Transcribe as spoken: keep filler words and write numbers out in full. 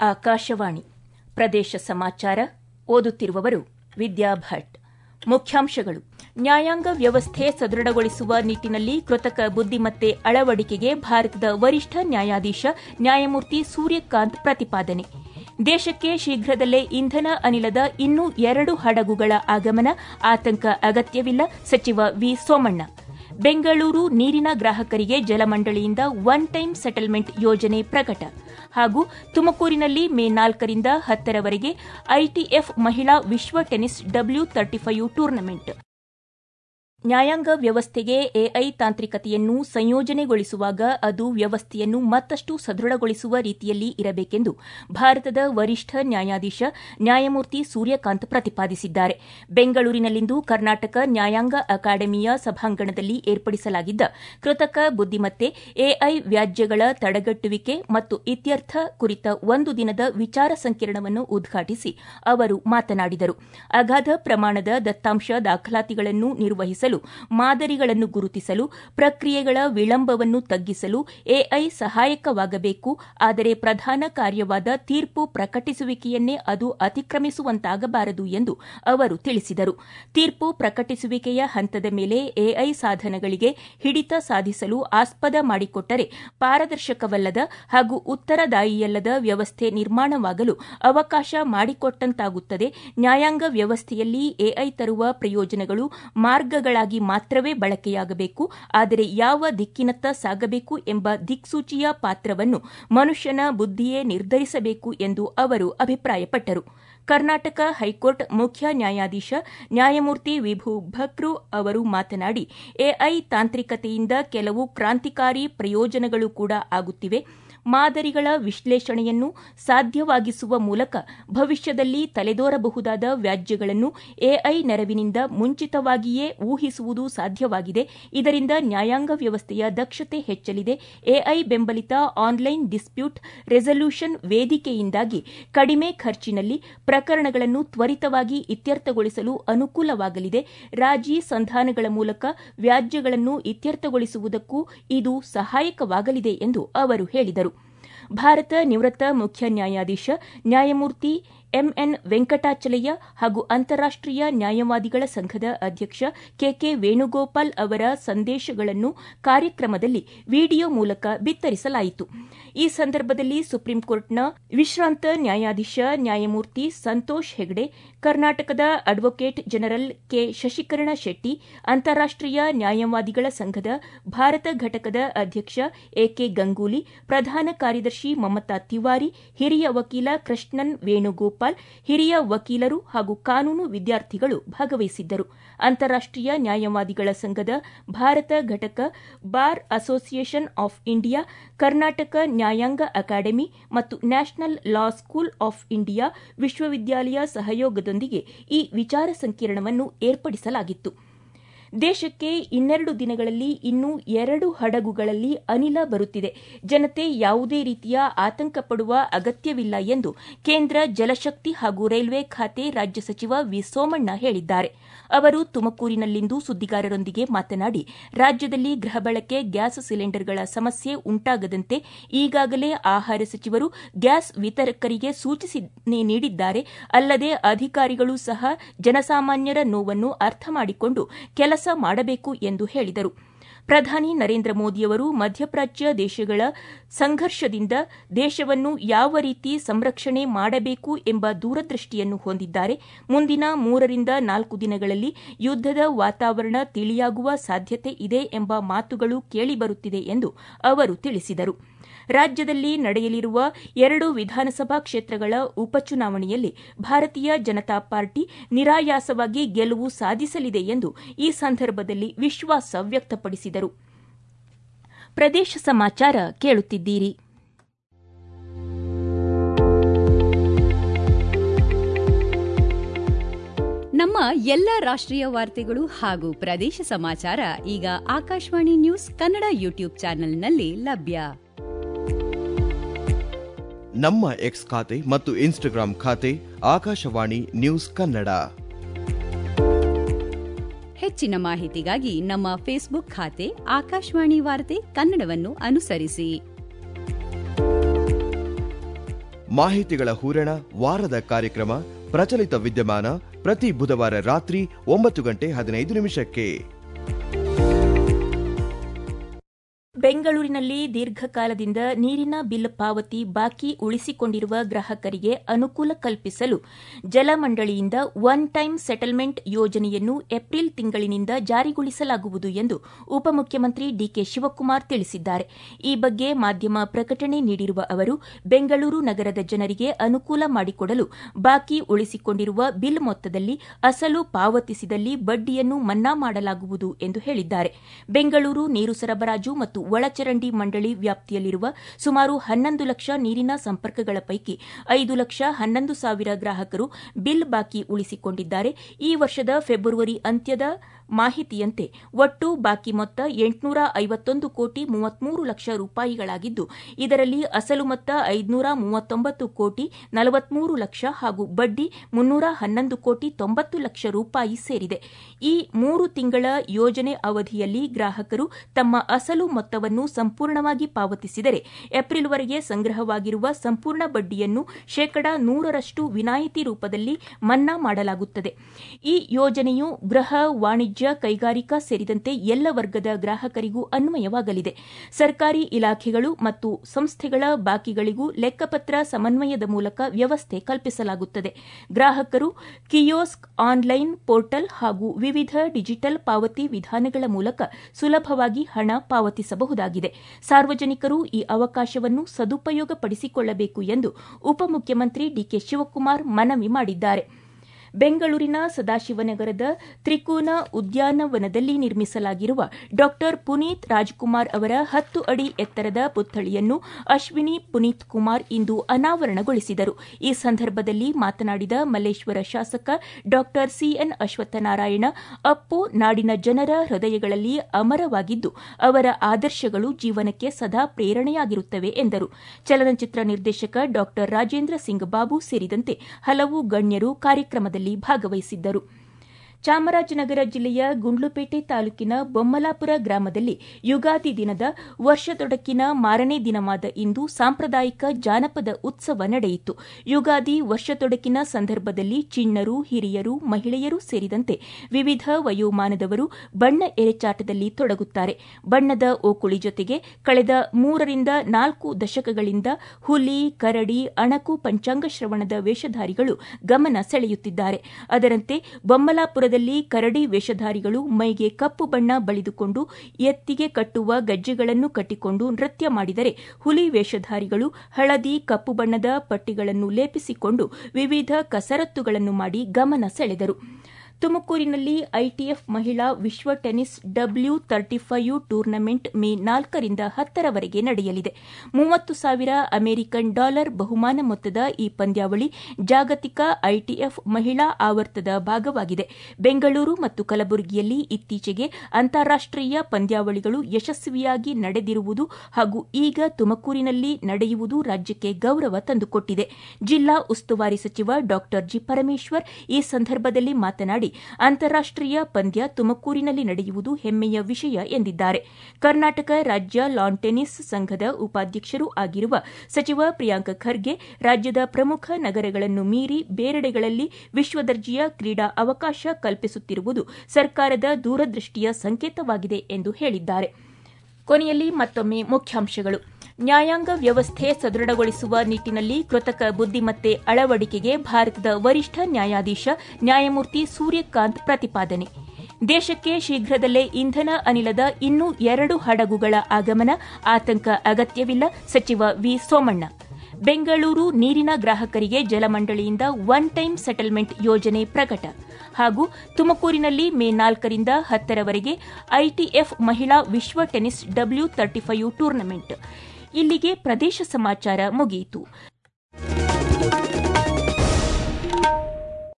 ಆಕಾಶವಾಣಿ ಪ್ರದೇಶ ಸಮಾಚಾರ ಓದುತ್ತಿರುವವರು ವಿದ್ಯಾ ಭಟ್. ಮುಖ್ಯಾಂಶಗಳು: ನ್ಯಾಯಾಂಗ ವ್ಯವಸ್ಥೆ ಸದೃಢಗೊಳಿಸುವ ನಿಟ್ಟಿನಲ್ಲಿ ಕೃತಕ ಬುದ್ದಿಮತ್ತೆ ಅಳವಡಿಕೆಗೆ ಭಾರತದ ವರಿಷ್ಠ ನ್ಯಾಯಾಧೀಶ ನ್ಯಾಯಮೂರ್ತಿ ಸೂರ್ಯಕಾಂತ್ ಪ್ರತಿಪಾದನೆ. ದೇಶಕ್ಕೆ ಶೀಘ್ರದಲ್ಲೇ ಇಂಧನ ಅನಿಲದ ಇನ್ನೂ ಎರಡು ಹಡಗುಗಳ ಆಗಮನ, ಆತಂಕ ಅಗತ್ಯವಿಲ್ಲ ಸಚಿವ ವಿ ಸೋಮಣ್ಣ. ಬೆಂಗಳೂರು ನೀರಿನ ಗ್ರಾಹಕರಿಗೆ ಜಲಮಂಡಳಿಯಿಂದ ಒನ್ ಟೈಮ್ ಸೆಟಲ್ಮೆಂಟ್ ಯೋಜನೆ ಪ್ರಕಟ. ಹಾಗೂ ತುಮಕೂರಿನಲ್ಲಿ ಮೇ ನಾಲ್ಕರಿಂದ ಹತ್ತರವರೆಗೆ ಐಟಿಎಫ್ ಮಹಿಳಾ ವಿಶ್ವ tennis W thirty five tournament. ನ್ಯಾಯಾಂಗ ವ್ಯವಸ್ಥೆಗೆ ಎಐ ತಾಂತ್ರಿಕತೆಯನ್ನು ಸಂಯೋಜನೆಗೊಳಿಸುವಾಗ ಅದು ವ್ಯವಸ್ಥೆಯನ್ನು ಮತ್ತಷ್ಟು ಸದೃಢಗೊಳಿಸುವ ರೀತಿಯಲ್ಲಿ ಇರಬೇಕೆಂದು ಭಾರತದ ವರಿಷ್ಠ ನ್ಯಾಯಾಧೀಶ ನ್ಯಾಯಮೂರ್ತಿ ಸೂರ್ಯಕಾಂತ್ ಪ್ರತಿಪಾದಿಸಿದ್ದಾರೆ. ಬೆಂಗಳೂರಿನಲ್ಲಿಂದು ಕರ್ನಾಟಕ ನ್ಯಾಯಾಂಗ ಅಕಾಡೆಮಿಯ ಸಭಾಂಗಣದಲ್ಲಿ ಏರ್ಪಡಿಸಲಾಗಿದ್ದ ಕೃತಕ ಬುದ್ದಿಮತ್ತೆ ಎಐ ವ್ಯಾಜ್ಯಗಳ ತಡೆಗಟ್ಟುವಿಕೆ ಮತ್ತು ಇತ್ಯರ್ಥ ಕುರಿತ ಒಂದು ದಿನದ ವಿಚಾರ ಸಂಕಿರಣವನ್ನು ಉದ್ಘಾಟಿಸಿ ಅವರು ಮಾತನಾಡಿದರು. ಅಗಾಧ ಪ್ರಮಾಣದ ದತ್ತಾಂಶ ದಾಖಲಾತಿಗಳನ್ನು ನಿರ್ವಹಿಸಲು, ಮಾದರಿಗಳನ್ನು ಗುರುತಿಸಲು, ಪ್ರಕ್ರಿಯೆಗಳ ವಿಳಂಬವನ್ನು ತಗ್ಗಿಸಲು ಎಐ ಸಹಾಯಕವಾಗಬೇಕು. ಆದರೆ ಪ್ರಧಾನ ಕಾರ್ಯವಾದ ತೀರ್ಪು ಪ್ರಕಟಿಸುವಿಕೆಯನ್ನೇ ಅದು ಅತಿಕ್ರಮಿಸುವಂತಾಗಬಾರದು ಎಂದು ಅವರು ತಿಳಿಸಿದರು. ತೀರ್ಪು ಪ್ರಕಟಿಸುವಿಕೆಯ ಹಂತದ ಮೇಲೆ ಎಐ ಸಾಧನಗಳಿಗೆ ಹಿಡಿತ ಸಾಧಿಸಲು ಆಸ್ಪದ ಮಾಡಿಕೊಟ್ಟರೆ ಪಾರದರ್ಶಕವಲ್ಲದ ಹಾಗೂ ಉತ್ತರದಾಯಿಯಲ್ಲದ ವ್ಯವಸ್ಥೆ ನಿರ್ಮಾಣವಾಗಲು ಅವಕಾಶ ಮಾಡಿಕೊಟ್ಟಂತಾಗುತ್ತದೆ. ನ್ಯಾಯಾಂಗ ವ್ಯವಸ್ಥೆಯಲ್ಲಿ ಎಐ ತರುವ ಪ್ರಯೋಜನಗಳು ಮಾರ್ಗಗಳಾಗಿ ಮಾತ್ರವೇ ಬಳಕೆಯಾಗಬೇಕು. ಆದರೆ ಯಾವ ದಿಕ್ಕಿನತ್ತ ಸಾಗಬೇಕು ಎಂಬ ದಿಕ್ಸೂಚಿಯ ಪಾತ್ರವನ್ನು ಮನುಷ್ಯನ ಬುದ್ಧಿಯೇ ನಿರ್ಧರಿಸಬೇಕು ಎಂದು ಅವರು ಅಭಿಪ್ರಾಯಪಟ್ಟರು. ಕರ್ನಾಟಕ ಹೈಕೋರ್ಟ್ ಮುಖ್ಯ ನ್ಯಾಯಾಧೀಶ ನ್ಯಾಯಮೂರ್ತಿ ವಿಭು ಭಕ್ರು ಅವರು ಮಾತನಾಡಿ, ಎಐ ತಾಂತ್ರಿಕತೆಯಿಂದ ಕೆಲವು ಕ್ರಾಂತಿಕಾರಿ ಪ್ರಯೋಜನಗಳು ಕೂಡ ಆಗುತ್ತಿವೆ. ಮಾದರಿಗಳ ವಿಶ್ಲೇಷಣೆಯನ್ನು ಸಾಧ್ಯವಾಗಿಸುವ ಮೂಲಕ ಭವಿಷ್ಯದಲ್ಲಿ ತಲೆದೋರಬಹುದಾದ ವ್ಯಾಜ್ಯಗಳನ್ನು ಎಐ ನೆರವಿನಿಂದ ಮುಂಚಿತವಾಗಿಯೇ ಊಹಿಸುವುದು ಸಾಧ್ಯವಾಗಿದೆ. ಇದರಿಂದ ನ್ಯಾಯಾಂಗ ವ್ಯವಸ್ಥೆಯ ದಕ್ಷತೆ ಹೆಚ್ಚಲಿದೆ. ಎಐ ಬೆಂಬಲಿತ ಆನ್ಲೈನ್ ಡಿಸ್ಪ್ಯೂಟ್ ರೆಸಲ್ಯೂಷನ್ ವೇದಿಕೆಯಿಂದಾಗಿ ಕಡಿಮೆ ಖರ್ಚಿನಲ್ಲಿ ಪ್ರಕರಣಗಳನ್ನು ತ್ವರಿತವಾಗಿ ಇತ್ಯರ್ಥಗೊಳಿಸಲು ಅನುಕೂಲವಾಗಲಿದೆ. ರಾಜಿ ಸಂಧಾನಗಳ ಮೂಲಕ ವ್ಯಾಜ್ಯಗಳನ್ನು ಇತ್ಯರ್ಥಗೊಳಿಸುವುದಕ್ಕೂ ಇದು ಸಹಾಯಕವಾಗಲಿದೆ ಎಂದು ಅವರು ಹೇಳಿದರು. ಭಾರತ ನಿವೃತ್ತ ಮುಖ್ಯ ನ್ಯಾಯಾಧೀಶ ನ್ಯಾಯಮೂರ್ತಿ ಎಂಎನ್ ವೆಂಕಟಾಚಲಯ್ಯ ಹಾಗೂ ಅಂತಾರಾಷ್ಟೀಯ ನ್ಯಾಯವಾದಿಗಳ ಸಂಘದ ಅಧ್ಯಕ್ಷ ಕೆಕೆ ವೇಣುಗೋಪಾಲ್ ಅವರ ಸಂದೇಶಗಳನ್ನು ಕಾರ್ಯಕ್ರಮದಲ್ಲಿ ವಿಡಿಯೋ ಮೂಲಕ ಬಿತ್ತರಿಸಲಾಯಿತು. ಈ ಸಂದರ್ಭದಲ್ಲಿ ಸುಪ್ರೀಂಕೋರ್ಟ್ನ ವಿಶ್ರಾಂತ ನ್ಯಾಯಾಧೀಶ ನ್ಯಾಯಮೂರ್ತಿ ಸಂತೋಷ್ ಹೆಗ್ಡೆ, ಕರ್ನಾಟಕದ advocate general K Shashikiran Shetty, ಅಂತಾರಾಷ್ಟೀಯ ನ್ಯಾಯವಾದಿಗಳ ಸಂಘದ ಭಾರತ ಘಟಕದ ಅಧ್ಯಕ್ಷ ಎಕೆ ಗಂಗೂಲಿ, ಪ್ರಧಾನ ಕಾರ್ಯದರ್ಶಿ ಮಮತಾ ತಿವಾರಿ, ಹಿರಿಯ ವಕೀಲ ಕೃಷ್ಣನ್ ವೇಣುಗೋಪಾಲ್, ಹಿರಿಯ ವಕೀಲರು ಹಾಗೂ ಕಾನೂನು ವಿದ್ಯಾರ್ಥಿಗಳು ಭಾಗವಹಿಸಿದ್ದರು. ಅಂತಾರಾಷ್ಟೀಯ ನ್ಯಾಯವಾದಿಗಳ ಸಂಘದ ಭಾರತ ಘಟಕ, Bar Association of India, Karnataka ನ್ಯಾಯಾಂಗ ಅಕಾಡೆಮಿ ಮತ್ತು National Law School of India ವಿಶ್ವವಿದ್ಯಾಲಯ ಸಹಯೋಗದೊಂದಿಗೆ ಈ ವಿಚಾರ ಸಂಕಿರಣವನ್ನು ಏರ್ಪಡಿಸಲಾಗಿತ್ತು. ದೇಶಕ್ಕೆ ಇನ್ನೆರಡು ದಿನಗಳಲ್ಲಿ ಇನ್ನೂ ಎರಡು ಹಡಗುಗಳಲ್ಲಿ ಅನಿಲ ಬರುತ್ತಿದೆ. ಜನತೆ ಯಾವುದೇ ರೀತಿಯ ಆತಂಕ ಪಡುವ ಅಗತ್ಯವಿಲ್ಲ ಎಂದು ಕೇಂದ್ರ ಜಲಶಕ್ತಿ ಹಾಗೂ ರೈಲ್ವೆ ಖಾತೆ ರಾಜ್ಯ ಸಚಿವ ವಿ ಸೋಮಣ್ಣ ಹೇಳಿದ್ದಾರೆ. ಅವರು ತುಮಕೂರಿನಲ್ಲಿಂದು ಸುದ್ದಿಗಾರರೊಂದಿಗೆ ಮಾತನಾಡಿ, ರಾಜ್ಯದಲ್ಲಿ ಗೃಹ ಬಳಕೆ ಗ್ಯಾಸ್ ಸಿಲಿಂಡರ್ಗಳ ಸಮಸ್ಯೆ ಉಂಟಾಗದಂತೆ ಈಗಾಗಲೇ ಆಹಾರ ಸಚಿವರು ಗ್ಯಾಸ್ ವಿತರಕರಿಗೆ ಸೂಚನೆ ನೀಡಿದ್ದಾರೆ. ಅಲ್ಲದೆ ಅಧಿಕಾರಿಗಳು ಸಹ ಜನಸಾಮಾನ್ಯರ ನೋವನ್ನು ಅರ್ಥ ಮಾಡಿಕೊಂಡು ಕೆಲಸ ಮಾಡಬೇಕು ಎಂದು ಹೇಳಿದರು. ಪ್ರಧಾನಿ ನರೇಂದ್ರ ಮೋದಿಯವರು ಮಧ್ಯಪ್ರಾಚ್ಯ ದೇಶಗಳ ಸಂಘರ್ಷದಿಂದ ದೇಶವನ್ನು ಯಾವ ರೀತಿ ಸಂರಕ್ಷಣೆ ಮಾಡಬೇಕು ಎಂಬ ದೂರದೃಷ್ಟಿಯನ್ನು ಹೊಂದಿದ್ದಾರೆ. ಮುಂದಿನ ಮೂರರಿಂದ ನಾಲ್ಕು ದಿನಗಳಲ್ಲಿ ಯುದ್ದದ ವಾತಾವರಣ ತಿಳಿಯಾಗುವ ಸಾಧ್ಯತೆ ಇದೆ ಎಂಬ ಮಾತುಗಳು ಕೇಳಿಬರುತ್ತಿದೆ ಎಂದು ಅವರು ತಿಳಿಸಿದರು. ರಾಜ್ಯದಲ್ಲಿ ನಡೆಯಲಿರುವ ಎರಡು ವಿಧಾನಸಭಾ ಕ್ಷೇತ್ರಗಳ ಉಪಚುನಾವಣೆಯಲ್ಲಿ ಭಾರತೀಯ ಜನತಾ ಪಾರ್ಟಿ ನಿರಾಯಾಸವಾಗಿ ಗೆಲುವು ಸಾಧಿಸಲಿದೆ ಎಂದು ಈ ಸಂದರ್ಭದಲ್ಲಿ ವಿಶ್ವಾಸ ವ್ಯಕ್ತಪಡಿಸಿದರು. ಪ್ರದೇಶ ಸಮಾಚಾರ ಕೇಳುತ್ತಿದ್ದೀರಿ. ನಮ್ಮ ಎಲ್ಲ ರಾಷ್ಟ್ರೀಯ ವಾರ್ತೆಗಳು ಹಾಗೂ ಪ್ರದೇಶ ಸಮಾಚಾರ ಈಗ ಆಕಾಶವಾಣಿ ನ್ಯೂಸ್ ಕನ್ನಡ ಯೂಟ್ಯೂಬ್ ಚಾನೆಲ್ನಲ್ಲಿ ಲಭ್ಯ. ನಮ್ಮ ಎಕ್ಸ್ ಖಾತೆ ಮತ್ತು ಇನ್ಸ್ಟಾಗ್ರಾಂ ಖಾತೆ ಆಕಾಶವಾಣಿ ನ್ಯೂಸ್ ಕನ್ನಡ. ಹೆಚ್ಚಿನ ಮಾಹಿತಿಗಾಗಿ ನಮ್ಮ ಫೇಸ್ಬುಕ್ ಖಾತೆ ಆಕಾಶವಾಣಿ ವಾರ್ತೆ ಕನ್ನಡವನ್ನು ಅನುಸರಿಸಿ. ಮಾಹಿತಿಗಳ ಹೂರಣ ವಾರದ ಕಾರ್ಯಕ್ರಮ ಪ್ರಚಲಿತ ವಿದ್ಯಮಾನ ಪ್ರತಿ ಬುಧವಾರ ರಾತ್ರಿ ಒಂಬತ್ತು ಗಂಟೆ ಹದಿನೈದು ನಿಮಿಷಕ್ಕೆ. ಬೆಂಗಳೂರಿನಲ್ಲಿ ದೀರ್ಘಕಾಲದಿಂದ ನೀರಿನ ಬಿಲ್ ಪಾವತಿ ಬಾಕಿ ಉಳಿಸಿಕೊಂಡಿರುವ ಗ್ರಾಹಕರಿಗೆ ಅನುಕೂಲ ಕಲ್ಪಿಸಲು ಜಲಮಂಡಳಿಯಿಂದ ಒನ್ ಟೈಮ್ ಸೆಟಲ್ಮೆಂಟ್ ಯೋಜನೆಯನ್ನು ಏಪ್ರಿಲ್ ತಿಂಗಳಿನಿಂದ ಜಾರಿಗೊಳಿಸಲಾಗುವುದು ಎಂದು ಉಪಮುಖ್ಯಮಂತ್ರಿ ಡಿಕೆ ಶಿವಕುಮಾರ್ ತಿಳಿಸಿದ್ದಾರೆ. ಈ ಬಗ್ಗೆ ಮಾಧ್ಯಮ ಪ್ರಕಟಣೆ ನೀಡಿರುವ ಅವರು, ಬೆಂಗಳೂರು ನಗರದ ಜನರಿಗೆ ಅನುಕೂಲ ಮಾಡಿಕೊಡಲು ಬಾಕಿ ಉಳಿಸಿಕೊಂಡಿರುವ ಬಿಲ್ ಮೊತ್ತದಲ್ಲಿ ಅಸಲು ಪಾವತಿಸಿದಲ್ಲಿ ಬಡ್ಡಿಯನ್ನು ಮನ್ನಾ ಮಾಡಲಾಗುವುದು ಎಂದು ಹೇಳಿದ್ದಾರೆ. ಬೆಂಗಳೂರು ನೀರು ಸರಬರಾಜು ಮತ್ತು ಒಳಚರಂಡಿ ಮಂಡಳಿ ವ್ಯಾಪ್ತಿಯಲ್ಲಿರುವ ಸುಮಾರು ಹನ್ನೊಂದು ಲಕ್ಷ ನೀರಿನ ಸಂಪರ್ಕಗಳ ಪೈಕಿ ಐದು ಲಕ್ಷ ಹನ್ನೊಂದು ಸಾವಿರ ಗ್ರಾಹಕರು ಬಿಲ್ ಬಾಕಿ ಉಳಿಸಿಕೊಂಡಿದ್ದಾರೆ. ಈ ವರ್ಷದ ಫೆಬ್ರವರಿ ಅಂತ್ಯದ ಮಾಹಿತಿಯಂತೆ ಒಟ್ಟು ಬಾಕಿ ಮೊತ್ತ ಎಂಟುನೂರ ಐವತ್ತೊಂದು ಕೋಟಿ ಮೂವತ್ಮೂರು ಲಕ್ಷ ರೂಪಾಯಿಗಳಾಗಿದ್ದು, ಇದರಲ್ಲಿ ಅಸಲು ಮೊತ್ತ ಐದುನೂರ ಮೂವತ್ತೊಂಬತ್ತು ಕೋಟಿ ನಲವತ್ಮೂರು ಲಕ್ಷ ಹಾಗೂ ಬಡ್ಡಿ ಮುನ್ನೂರ ಹನ್ನೊಂದು ಕೋಟಿ ತೊಂಬತ್ತು ಲಕ್ಷ ರೂಪಾಯಿ ಸೇರಿದೆ. ಈ ಮೂರು ತಿಂಗಳ ಯೋಜನೆ ಅವಧಿಯಲ್ಲಿ ಗ್ರಾಹಕರು ತಮ್ಮ ಅಸಲು ಮೊತ್ತವನ್ನು ಸಂಪೂರ್ಣವಾಗಿ ಪಾವತಿಸಿದರೆ ಏಪ್ರಿಲ್ವರೆಗೆ ಸಂಗ್ರಹವಾಗಿರುವ ಸಂಪೂರ್ಣ ಬಡ್ಡಿಯನ್ನು ಶೇಕಡಾ ನೂರರಷ್ಟು ವಿನಾಯಿತಿ ರೂಪದಲ್ಲಿ ಮನ್ನಾ ಮಾಡಲಾಗುತ್ತದೆ. ಈ ಯೋಜನೆಯು ಗೃಹ, ವಾಣಿಜ್ಯ, ಕೈಗಾರಿಕಾ ಸೇರಿದಂತೆ ಎಲ್ಲ ವರ್ಗದ ಗ್ರಾಹಕರಿಗೂ ಅನ್ವಯವಾಗಲಿದೆ. ಸರ್ಕಾರಿ ಇಲಾಖೆಗಳು ಮತ್ತು ಸಂಸ್ಥೆಗಳ ಬಾಕಿಗಳಿಗೂ ಲೆಕ್ಕಪತ್ರ ಸಮನ್ವಯದ ಮೂಲಕ ವ್ಯವಸ್ಥೆ ಕಲ್ಪಿಸಲಾಗುತ್ತದೆ. ಗ್ರಾಹಕರು ಕಿಯೋಸ್ಕ್, ಆನ್ಲೈನ್ ಪೋರ್ಟಲ್ ಹಾಗೂ ವಿವಿಧ ಡಿಜಿಟಲ್ ಪಾವತಿ ವಿಧಾನಗಳ ಮೂಲಕ ಸುಲಭವಾಗಿ ಹಣ ಪಾವತಿಸಬಹುದಾಗಿದೆ. ಸಾರ್ವಜನಿಕರು ಈ ಅವಕಾಶವನ್ನು ಸದುಪಯೋಗಪಡಿಸಿಕೊಳ್ಳಬೇಕು ಎಂದು ಉಪಮುಖ್ಯಮಂತ್ರಿ ಡಿಕೆ ಶಿವಕುಮಾರ್ ಮನವಿ ಮಾಡಿದ್ದಾರೆ. ಬೆಂಗಳೂರಿನ ಸದಾಶಿವನಗರದ ತ್ರಿಕೋನ ಉದ್ಯಾನವನದಲ್ಲಿ ನಿರ್ಮಿಸಲಾಗಿರುವ ಡಾ ಪುನೀತ್ ರಾಜ್ಕುಮಾರ್ ಅವರ ಹತ್ತು ಅಡಿ ಎತ್ತರದ ಪುತ್ಥಳಿಯನ್ನು ಅಶ್ವಿನಿ ಪುನೀತ್ ಕುಮಾರ್ ಇಂದು ಅನಾವರಣಗೊಳಿಸಿದರು. ಈ ಸಂದರ್ಭದಲ್ಲಿ ಮಾತನಾಡಿದ ಮಲ್ಲೇಶ್ವರ ಶಾಸಕ ಡಾ ಸಿಎನ್ ಅಶ್ವತ್ಥನಾರಾಯಣ, ಅಪ್ಪು ನಾಡಿನ ಜನರ ಹೃದಯಗಳಲ್ಲಿ ಅಮರವಾಗಿದ್ದು ಅವರ ಆದರ್ಶಗಳು ಜೀವನಕ್ಕೆ ಸದಾ ಪ್ರೇರಣೆಯಾಗಿರುತ್ತವೆ ಎಂದರು. ಚಲನಚಿತ್ರ ನಿರ್ದೇಶಕ ಡಾ ರಾಜೇಂದ್ರ ಸಿಂಗ್ ಬಾಬು ಸೇರಿದಂತೆ ಹಲವು ಗಣ್ಯರು ಕಾರ್ಯಕ್ರಮದಲ್ಲಿ ಭಾಗವಹಿಸಿದ್ದರು. ಚಾಮರಾಜನಗರ ಜಿಲ್ಲೆಯ ಗುಂಡ್ಲುಪೇಟೆ ತಾಲೂಕಿನ ಬೊಮ್ಮಲಾಪುರ ಗ್ರಾಮದಲ್ಲಿ ಯುಗಾದಿ ದಿನದ ವರ್ಷದೊಡಕಿನ ಮಾರನೇ ದಿನವಾದ ಇಂದು ಸಾಂಪ್ರದಾಯಿಕ ಜಾನಪದ ಉತ್ಸವ ನಡೆಯಿತು. ಯುಗಾದಿ ವರ್ಷದೊಡಕಿನ ಸಂದರ್ಭದಲ್ಲಿ ಚಿಣ್ಣರು, ಹಿರಿಯರು, ಮಹಿಳೆಯರು ಸೇರಿದಂತೆ ವಿವಿಧ ವಯೋಮಾನದವರು ಬಣ್ಣ ಎರೆಚಾಟದಲ್ಲಿ ತೊಡಗುತ್ತಾರೆ. ಬಣ್ಣದ ಓಕುಳಿ ಜೊತೆಗೆ ಕಳೆದ ಮೂರರಿಂದ ನಾಲ್ಕು ದಶಕಗಳಿಂದ ಹುಲಿ, ಕರಡಿ, ಅಣಕು ಪಂಚಾಂಗ ಶ್ರವಣದ ವೇಷಧಾರಿಗಳು ಗಮನ ಸೆಳೆಯುತ್ತಿದ್ದಾರೆ. ಅದರಂತೆ ಬೊಮ್ಮಲಾಪುರದ ಕರಡಿ ವೇಷಧಾರಿಗಳು ಮೈಗೆ ಕಪ್ಪು ಬಣ್ಣ ಬಳಿದುಕೊಂಡು ಎತ್ತಿಗೆ ಕಟ್ಟುವ ಗಜ್ಜೆಗಳನ್ನು ಕಟ್ಟಿಕೊಂಡು ನೃತ್ಯ ಮಾಡಿದರೆ, ಹುಲಿ ವೇಷಧಾರಿಗಳು ಹಳದಿ, ಕಪ್ಪು ಬಣ್ಣದ ಪಟ್ಟಿಗಳನ್ನು ಲೇಪಿಸಿಕೊಂಡು ವಿವಿಧ ಕಸರತ್ತುಗಳನ್ನು ಮಾಡಿ ಗಮನ ಸೆಳೆದರು. ತುಮಕೂರಿನಲ್ಲಿ ಐಟಿಎಫ್ ಮಹಿಳಾ ವಿಶ್ವ tennis W thirty five tournament May ನಾಲ್ಕರಿಂದ ಹತ್ತರವರೆಗೆ ನಡೆಯಲಿದೆ. ಮೂವತ್ತು ಸಾವಿರ ಅಮೆರಿಕನ್ ಡಾಲರ್ ಬಹುಮಾನ ಮೊತ್ತದ ಈ ಪಂದ್ಯಾವಳಿ ಜಾಗತಿಕ ಐಟಿಎಫ್ ಮಹಿಳಾ ಆವರ್ತದ ಭಾಗವಾಗಿದೆ. ಬೆಂಗಳೂರು ಮತ್ತು ಕಲಬುರಗಿಯಲ್ಲಿ ಇತ್ತೀಚೆಗೆ ಅಂತಾರಾಷ್ಟೀಯ ಪಂದ್ಯಾವಳಿಗಳು ಯಶಸ್ವಿಯಾಗಿ ನಡೆದಿರುವುದು ಹಾಗೂ ಈಗ ತುಮಕೂರಿನಲ್ಲಿ ನಡೆಯುವುದು ರಾಜ್ಯಕ್ಕೆ ಗೌರವ ತಂದುಕೊಟ್ಟಿದೆ. ಜಿಲ್ಲಾ ಉಸ್ತುವಾರಿ ಸಚಿವ ಡಾ ಜಿ ಪರಮೇಶ್ವರ್ ಈ ಸಂದರ್ಭದಲ್ಲಿ ಮಾತನಾಡಿ, ಅಂತಾರಾಷ್ಟೀಯ ಪಂದ್ಯ ತುಮಕೂರಿನಲ್ಲಿ ನಡೆಯುವುದು ಹೆಮ್ಮೆಯ ವಿಷಯ ಎಂದಿದ್ದಾರೆ. ಕರ್ನಾಟಕ ರಾಜ್ಯ ಲಾನ್ ಟೆನಿಸ್ ಸಂಘದ ಉಪಾಧ್ಯಕ್ಷರೂ ಆಗಿರುವ ಸಚಿವ ಪ್ರಿಯಾಂಕ್ ಖರ್ಗೆ, ರಾಜ್ಯದ ಪ್ರಮುಖ ನಗರಗಳನ್ನು ಮೀರಿ ಬೇರೆಡೆಗಳಲ್ಲಿ ವಿಶ್ವದರ್ಜೆಯ ಕ್ರೀಡಾ ಅವಕಾಶ ಕಲ್ಪಿಸುತ್ತಿರುವುದು ಸರ್ಕಾರದ ದೂರದೃಷ್ಟಿಯ ಸಂಕೇತವಾಗಿದೆ ಎಂದು ಹೇಳಿದ್ದಾರೆ. ಕೊನೆಯಲ್ಲಿ ಮತ್ತೊಮ್ಮೆ ಮುಖ್ಯಾಂಶಗಳು. ನ್ಯಾಯಾಂಗ ವ್ಯವಸ್ಥೆ ಸದೃಢಗೊಳಿಸುವ ನಿಟ್ಟಿನಲ್ಲಿ ಕೃತಕ ಬುದ್ದಿಮತ್ತೆ ಅಳವಡಿಕೆಗೆ ಭಾರತದ ವರಿಷ್ಠ ನ್ಯಾಯಾಧೀಶ ನ್ಯಾಯಮೂರ್ತಿ ಸೂರ್ಯಕಾಂತ್ ಪ್ರತಿಪಾದನೆ. ದೇಶಕ್ಕೆ ಶೀಘ್ರದಲ್ಲೇ ಇಂಧನ ಅನಿಲದ ಇನ್ನೂ ಎರಡು ಹಡಗುಗಳ ಆಗಮನ, ಆತಂಕ ಅಗತ್ಯವಿಲ್ಲ, ಸಚಿವ ವಿ ಸೋಮಣ್ಣ. ಬೆಂಗಳೂರು ನೀರಿನ ಗ್ರಾಹಕರಿಗೆ ಜಲಮಂಡಳಿಯಿಂದ ಒನ್ ಟೈಮ್ ಸೆಟಲ್ಮೆಂಟ್ ಯೋಜನೆ ಪ್ರಕಟ. ಹಾಗೂ ತುಮಕೂರಿನಲ್ಲಿ ಮೇ ನಾಲ್ಕರಿಂದ ಹತ್ತರವರೆಗೆ ಐಟಿಎಫ್ ಮಹಿಳಾ ವಿಶ್ವ tennis W thirty five tournament. ಇಲ್ಲಿಗೆ ಪ್ರದೇಶ ಸಮಾಚಾರ ಮುಗಿಯಿತು.